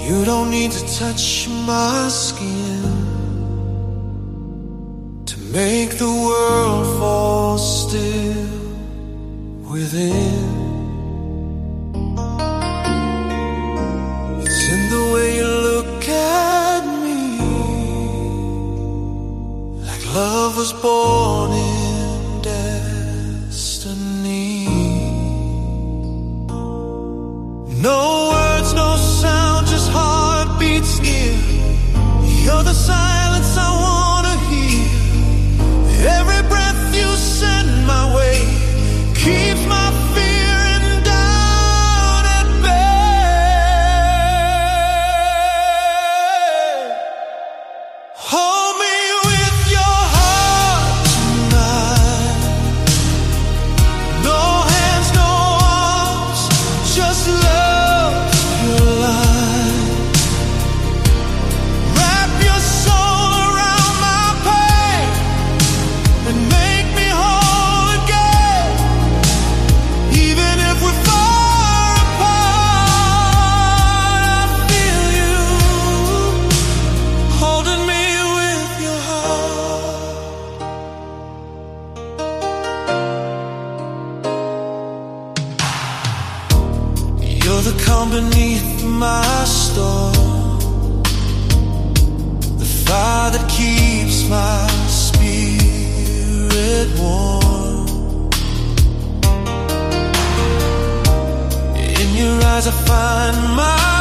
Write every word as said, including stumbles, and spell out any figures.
You don't need to touch my skin to make the world fall still within. It's in the way you look at me, like love was born in destiny. No words, no sound, just heartbeats near. You're the silence I wanna hear. Every breath you send my way keeps my fear down at bay. Hold me with your heart tonight. No hands, no arms, just love your life. Wrap your soul around my pain and make me whole again. Even if we're far apart, I feel you holding me with your heart. You're the calm beneath my storm, the fire that keeps my spirit warm. In your eyes I find my